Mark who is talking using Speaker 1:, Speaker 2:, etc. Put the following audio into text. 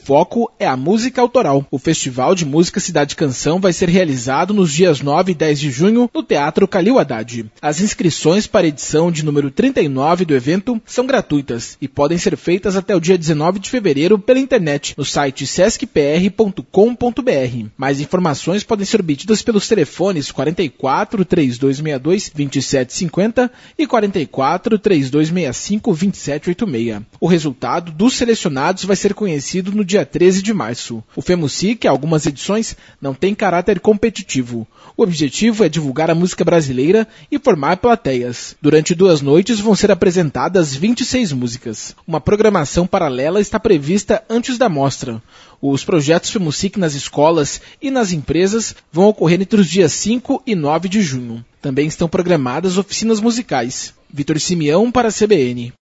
Speaker 1: foco é a música autoral. O Festival de Música Cidade Canção vai ser realizado nos dias 9 e 10 de junho no Teatro Calil Haddad. As inscrições para a edição de número 39 do evento são gratuitas e podem ser feitas até o dia 19 de fevereiro pela internet no site sescpr.com.br. Mais informações podem ser obtidas pelos telefones 44 3262 2750 e 44 3265 2786. O resultado dos selecionados vai ser conhecido no dia 13 de março. O FEMUSIC, algumas edições, não tem caráter competitivo. O objetivo é divulgar a música brasileira e formar plateias. Durante 2 noites vão ser apresentadas 26 músicas. Uma programação paralela está prevista antes da mostra. Os projetos FEMUSIC nas escolas e nas empresas vão ocorrer entre os dias 5 e 9 de junho. Também estão programadas oficinas musicais. Vitor Simeão para a CBN.